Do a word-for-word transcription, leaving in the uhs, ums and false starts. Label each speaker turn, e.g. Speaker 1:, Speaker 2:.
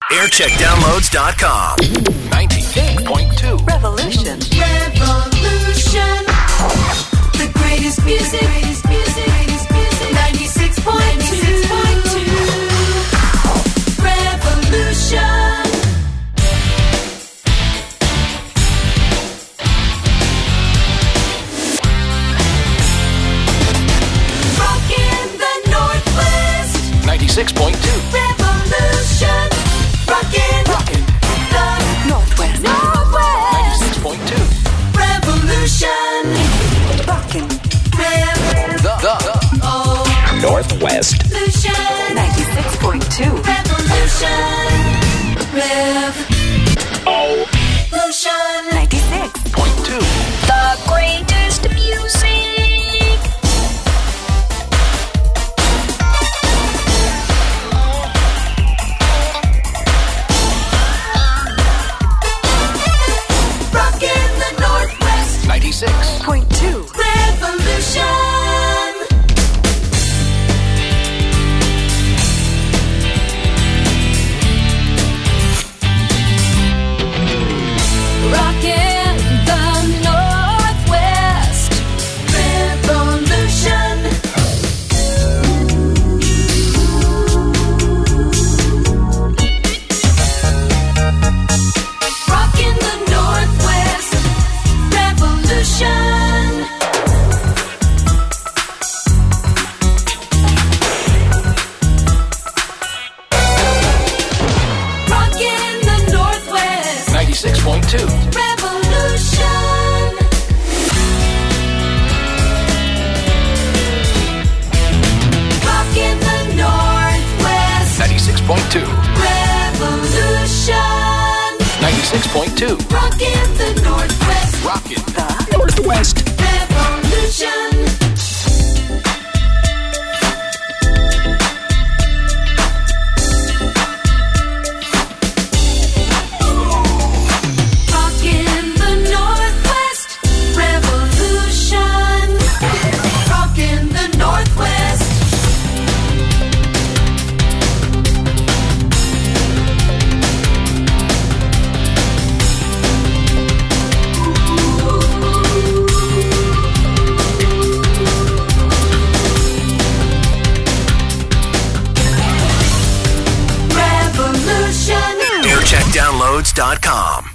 Speaker 1: aircheck downloads dot com. ninety-eight point two.
Speaker 2: Revolution. Revolution. The greatest music. Greatest music. Greatest music. ninety-six point two. Revolution. Rockin' the Northwest.
Speaker 1: ninety-six point two.
Speaker 2: Revolution. Rockin'.
Speaker 1: Rockin'
Speaker 2: the Northwest. Northwest.
Speaker 1: ninety-six point two.
Speaker 2: Revolution. Rockin'. Rev.
Speaker 1: The, the,
Speaker 2: Oh.
Speaker 1: Northwest.
Speaker 2: Revolution. ninety-six point two. Revolution. Rev.
Speaker 1: Oh.
Speaker 2: Revolution. ninety-six
Speaker 1: Point two.
Speaker 2: The greatest music. Rockin' the Northwest.
Speaker 1: ninety-six.
Speaker 2: Point two. Revolution. Rockin' the Northwest. Revolution. Rockin' the Northwest. Revolution. Rockin' the Northwest.
Speaker 1: ninety-six point two.
Speaker 2: Revolution. Rockin' the Northwest.
Speaker 1: ninety-six point two.
Speaker 2: Revolution.
Speaker 1: ninety-six point two.
Speaker 2: Rockin' the Northwest.
Speaker 1: Rockin'
Speaker 2: The
Speaker 1: Northwest.
Speaker 2: Revolution. Rockin' the Northwest. Revolution. Rockin' the Northwest. Revolution.
Speaker 1: aircheck downloads dot com.